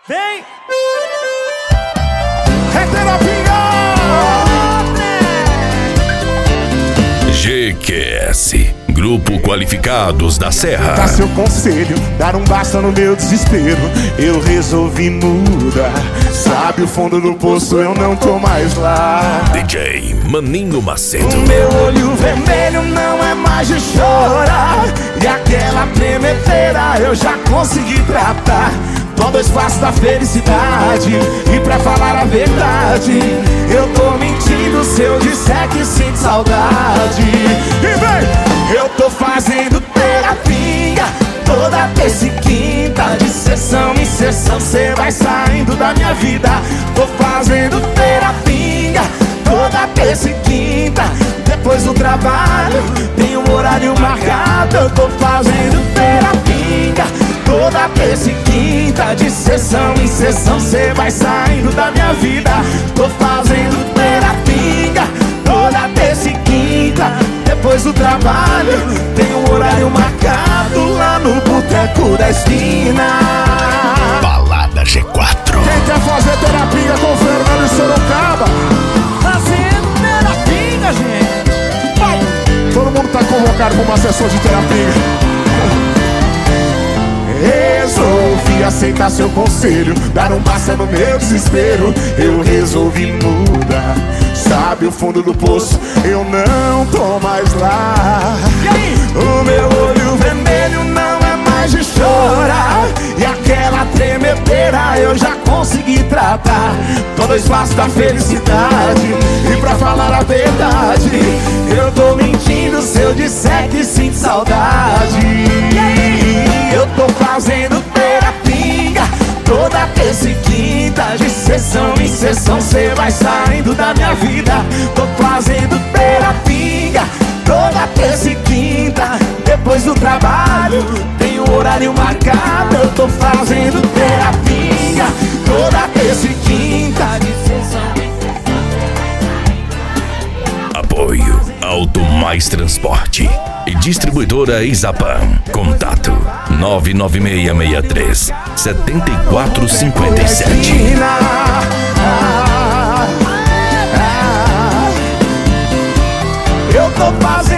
Vem! É terapia! GQS, Grupo Qualificados da Serra. Dá seu conselho, dar um basta no meu desespero. Eu resolvi mudar. Sabe o fundo do poço, eu não tô mais lá. DJ Maninho Macedo. O meu olho vermelho não é mais de chorar. E aquela tremedeira eu já consegui tratar. Tô dois passos da felicidade. E pra falar a verdade, eu tô mentindo se eu disser que sinto saudade. E vem! Eu tô fazendo terapia toda terça e quinta. De sessão em sessão cê vai saindo da minha vida. Tô fazendo terapia toda terça e quinta. Depois do trabalho tem um horário marcado. Eu tô fazendo terapia toda terça e quinta. De sessão em sessão cê vai saindo da minha vida. Tô fazendo terapia toda terça e quinta. Depois do trabalho tem um horário marcado lá no boteco da esquina. Balada G4. Quem quer fazer terapia com o Fernando e Sorocaba? Fazendo terapia, gente. Vai. Todo mundo tá convocado pra uma sessão de terapia. Resolvi aceitar seu conselho, dar um basta no meu desespero. Eu resolvi mudar. Sabe o fundo do poço, eu não tô mais lá. O meu olho vermelho não é mais de chorar. E aquela tremedeira eu já consegui tratar. Tô dois passos da felicidade. E pra falar a verdade, eu tô mentindo se eu disser que sinto saudade. Eu tô fazendo terapia toda terça e quinta. De sessão em sessão cê vai saindo da minha vida. Tô fazendo terapia toda terça e quinta. Depois do trabalho tem um horário marcado. Eu tô fazendo terapia toda terça e quinta. De sessão em sessão. Apoio Auto Mais Transporte e Distribuidora Isapam. Contato 99663 7457. Eu tô fazendo